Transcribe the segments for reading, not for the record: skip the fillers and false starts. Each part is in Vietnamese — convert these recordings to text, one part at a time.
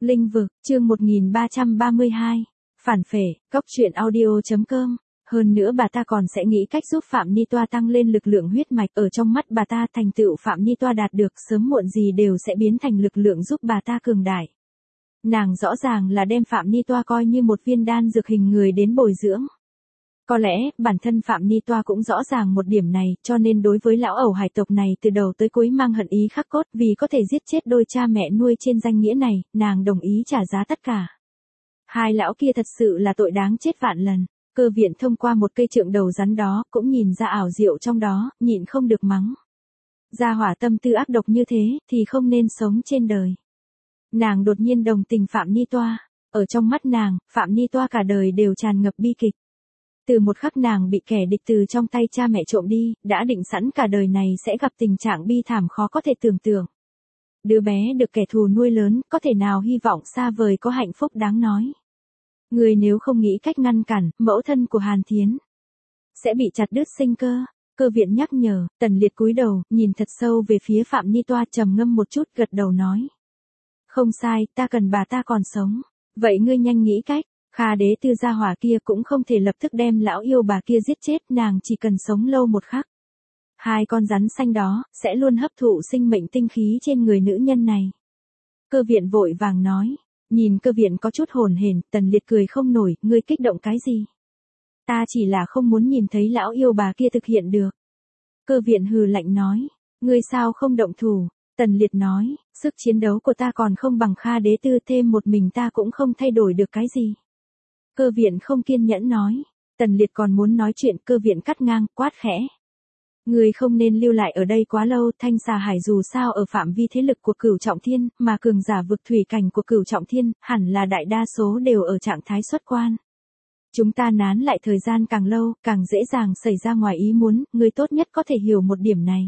Linh vực, chương 1332. Phản phệ, cóc truyện audio.com. Hơn nữa bà ta còn sẽ nghĩ cách giúp Phạm Ni Toa tăng lên lực lượng huyết mạch. Ở trong mắt bà ta, thành tựu Phạm Ni Toa đạt được sớm muộn gì đều sẽ biến thành lực lượng giúp bà ta cường đại. Nàng rõ ràng là đem Phạm Ni Toa coi như một viên đan dược hình người đến bồi dưỡng. Có lẽ, bản thân Phạm Ni Toa cũng rõ ràng một điểm này, cho nên đối với lão ẩu hải tộc này từ đầu tới cuối mang hận ý khắc cốt, vì có thể giết chết đôi cha mẹ nuôi trên danh nghĩa này, nàng đồng ý trả giá tất cả. Hai lão kia thật sự là tội đáng chết vạn lần. Cơ viện thông qua một cây trượng đầu rắn đó, cũng nhìn ra ảo diệu trong đó, nhịn không được mắng. Gia hỏa tâm tư ác độc như thế, thì không nên sống trên đời. Nàng đột nhiên đồng tình Phạm Ni Toa. Ở trong mắt nàng, Phạm Ni Toa cả đời đều tràn ngập bi kịch. Từ một khắc nàng bị kẻ địch từ trong tay cha mẹ trộm đi, đã định sẵn cả đời này sẽ gặp tình trạng bi thảm khó có thể tưởng tượng. Đứa bé được kẻ thù nuôi lớn, có thể nào hy vọng xa vời có hạnh phúc đáng nói. Người nếu không nghĩ cách ngăn cản, mẫu thân của Hàn Thiến sẽ bị chặt đứt sinh cơ. Cơ viện nhắc nhở, Tần Liệt cúi đầu, nhìn thật sâu về phía Phạm Ni Toa, trầm ngâm một chút, gật đầu nói. Không sai, ta cần bà ta còn sống. Vậy ngươi nhanh nghĩ cách. Kha đế tư gia hỏa kia cũng không thể lập tức đem lão yêu bà kia giết chết, nàng chỉ cần sống lâu một khắc. Hai con rắn xanh đó, sẽ luôn hấp thụ sinh mệnh tinh khí trên người nữ nhân này. Cơ viện vội vàng nói. Nhìn cơ viện có chút hồn hển, Tần Liệt cười không nổi, ngươi kích động cái gì? Ta chỉ là không muốn nhìn thấy lão yêu bà kia thực hiện được. Cơ viện hừ lạnh nói. Ngươi sao không động thủ? Tần Liệt nói, sức chiến đấu của ta còn không bằng Kha đế tư, thêm một mình ta cũng không thay đổi được cái gì. Cơ viện không kiên nhẫn nói. Tần Liệt còn muốn nói chuyện, cơ viện cắt ngang, quát khẽ. Người không nên lưu lại ở đây quá lâu, Thanh Xà Hải dù sao ở phạm vi thế lực của Cửu Trọng Thiên, mà cường giả vực thủy cảnh của Cửu Trọng Thiên, hẳn là đại đa số đều ở trạng thái xuất quan. Chúng ta nán lại thời gian càng lâu, càng dễ dàng xảy ra ngoài ý muốn, người tốt nhất có thể hiểu một điểm này.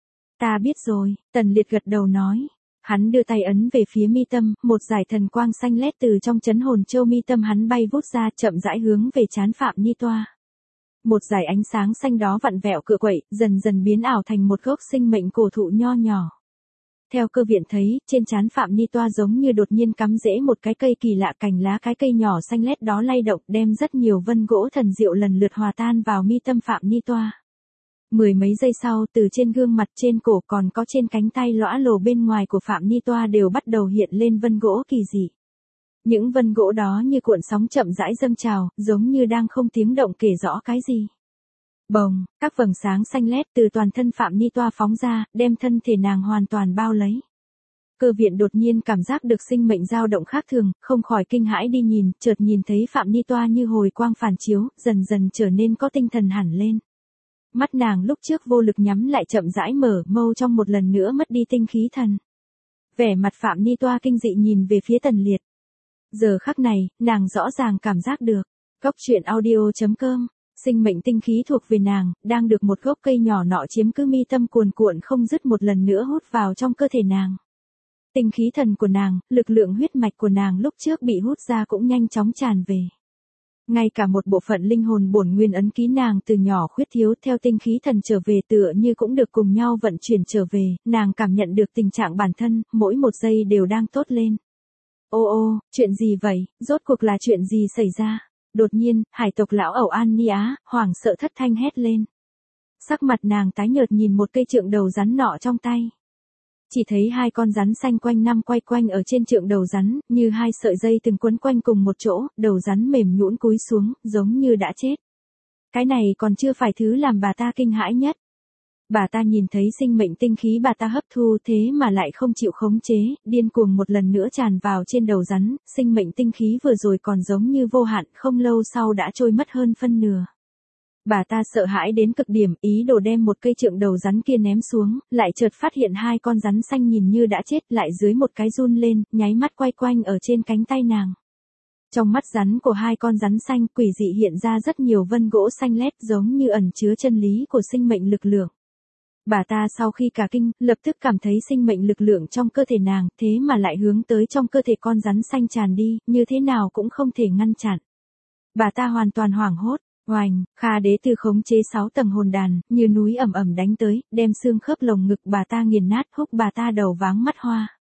Ta biết rồi, Tần Liệt gật đầu nói. Hắn đưa tay ấn về phía mi tâm, một dải thần quang xanh lét từ trong chấn hồn châu mi tâm hắn bay vút ra, chậm rãi hướng về trán Phạm Ni Toa. Một dải ánh sáng xanh đó vặn vẹo cựa quậy, dần dần biến ảo thành một gốc sinh mệnh cổ thụ nho nhỏ. Theo cơ viện thấy, trên trán Phạm Ni Toa giống như đột nhiên cắm rễ một cái cây kỳ lạ, cành lá cái cây nhỏ xanh lét đó lay động, đem rất nhiều vân gỗ thần diệu lần lượt hòa tan vào mi tâm Phạm Ni Toa. Mười mấy giây sau, từ trên gương mặt, trên cổ, còn có trên cánh tay lõa lồ bên ngoài của Phạm Ni Toa đều bắt đầu hiện lên vân gỗ kỳ dị. Những vân gỗ đó như cuộn sóng chậm rãi dâng trào, giống như đang không tiếng động kể rõ cái gì. Bồng, các vầng sáng xanh lét từ toàn thân Phạm Ni Toa phóng ra, đem thân thể nàng hoàn toàn bao lấy. Cơ viện đột nhiên cảm giác được sinh mệnh dao động khác thường, không khỏi kinh hãi đi nhìn, chợt nhìn thấy Phạm Ni Toa như hồi quang phản chiếu, dần dần trở nên có tinh thần hẳn lên. Mắt nàng lúc trước vô lực nhắm lại chậm rãi mở, mâu trong một lần nữa mất đi tinh khí thần. Vẻ mặt Phạm Ni Toa kinh dị nhìn về phía Tần Liệt. Giờ khắc này, nàng rõ ràng cảm giác được. Cóc truyện audio.com. Sinh mệnh tinh khí thuộc về nàng, đang được một gốc cây nhỏ nọ chiếm cứ mi tâm cuồn cuộn không dứt một lần nữa hút vào trong cơ thể nàng. Tinh khí thần của nàng, lực lượng huyết mạch của nàng lúc trước bị hút ra cũng nhanh chóng tràn về. Ngay cả một bộ phận linh hồn bổn nguyên ấn ký nàng từ nhỏ khuyết thiếu theo tinh khí thần trở về tựa như cũng được cùng nhau vận chuyển trở về, nàng cảm nhận được tình trạng bản thân, mỗi một giây đều đang tốt lên. Ô, chuyện gì vậy, rốt cuộc là chuyện gì xảy ra? Đột nhiên, hải tộc lão ẩu An Ni Á, hoảng sợ thất thanh hét lên. Sắc mặt nàng tái nhợt nhìn một cây trượng đầu rắn nọ trong tay. Chỉ thấy hai con rắn xanh quanh năm quay quanh ở trên trượng đầu rắn, như hai sợi dây từng quấn quanh cùng một chỗ, đầu rắn mềm nhũn cúi xuống, giống như đã chết. Cái này còn chưa phải thứ làm bà ta kinh hãi nhất. Bà ta nhìn thấy sinh mệnh tinh khí bà ta hấp thu thế mà lại không chịu khống chế, điên cuồng một lần nữa tràn vào trên đầu rắn, sinh mệnh tinh khí vừa rồi còn giống như vô hạn, không lâu sau đã trôi mất hơn phân nửa. Bà ta sợ hãi đến cực điểm, ý đồ đem một cây trượng đầu rắn kia ném xuống, lại chợt phát hiện hai con rắn xanh nhìn như đã chết, lại dưới một cái run lên, nháy mắt quay quanh ở trên cánh tay nàng. Trong mắt rắn của hai con rắn xanh quỷ dị hiện ra rất nhiều vân gỗ xanh lét giống như ẩn chứa chân lý của sinh mệnh lực lượng. Bà ta sau khi cả kinh, lập tức cảm thấy sinh mệnh lực lượng trong cơ thể nàng, thế mà lại hướng tới trong cơ thể con rắn xanh tràn đi, như thế nào cũng không thể ngăn chặn. Bà ta hoàn toàn hoảng hốt, oành, Kha đế tư khống chế 6 tầng hồn đàn, như núi ầm ầm đánh tới, đem xương khớp lồng ngực bà ta nghiền nát, húc bà ta đầu váng mắt hoa.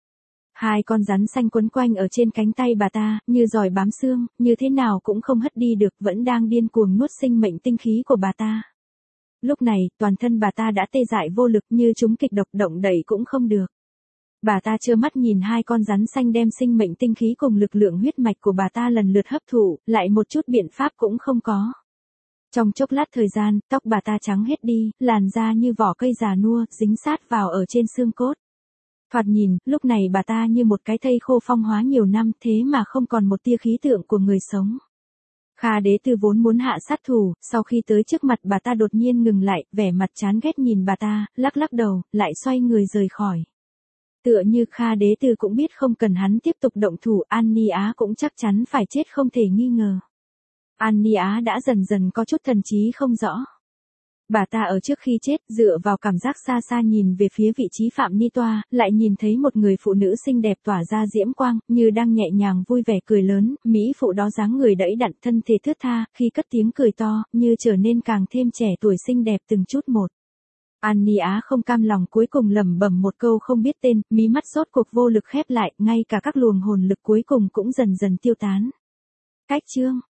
Hai con rắn xanh quấn quanh ở trên cánh tay bà ta, như giòi bám xương, như thế nào cũng không hất đi được, vẫn đang điên cuồng nuốt sinh mệnh tinh khí của bà ta. Lúc này, toàn thân bà ta đã tê dại vô lực, như chúng kịch độc, động đậy cũng không được. Bà ta trơ mắt nhìn hai con rắn xanh đem sinh mệnh tinh khí cùng lực lượng huyết mạch của bà ta lần lượt hấp thụ, lại một chút biện pháp cũng không có. Trong chốc lát thời gian, tóc bà ta trắng hết đi, làn da như vỏ cây già nua, dính sát vào ở trên xương cốt. Thoạt nhìn, lúc này bà ta như một cái thây khô phong hóa nhiều năm, thế mà không còn một tia khí tượng của người sống. Kha Đế Tư vốn muốn hạ sát thủ, sau khi tới trước mặt bà ta đột nhiên ngừng lại, vẻ mặt chán ghét nhìn bà ta, lắc lắc đầu, lại xoay người rời khỏi. Tựa như Kha Đế Tư cũng biết không cần hắn tiếp tục động thủ, An Ni Á cũng chắc chắn phải chết không thể nghi ngờ. An Ni Á đã dần dần có chút thần trí không rõ. Bà ta ở trước khi chết, dựa vào cảm giác xa xa nhìn về phía vị trí Phạm Ni Toa, lại nhìn thấy một người phụ nữ xinh đẹp tỏa ra diễm quang, như đang nhẹ nhàng vui vẻ cười lớn, mỹ phụ đó dáng người đẫy đặn, thân thể thướt tha, khi cất tiếng cười to, như trở nên càng thêm trẻ tuổi xinh đẹp từng chút một. An Ni Á không cam lòng cuối cùng lẩm bẩm một câu không biết tên, mí mắt rốt cuộc vô lực khép lại, ngay cả các luồng hồn lực cuối cùng cũng dần dần tiêu tán. Cách chương